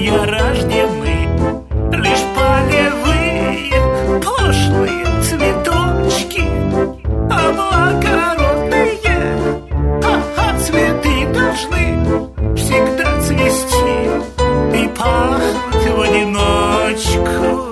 счастья рождены. Лишь полевые, пошлые цветочки, а благородные, цветы должны всегда цвести и пахнуть в одиночку.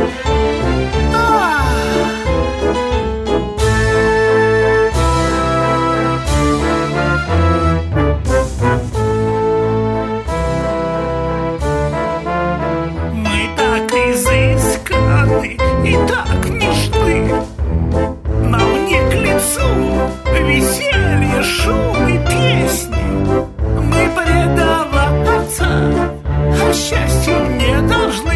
Мы так изысканы и так нежны, нам не к лицу веселье, шум и песни. Мы предаваться счастью не должны.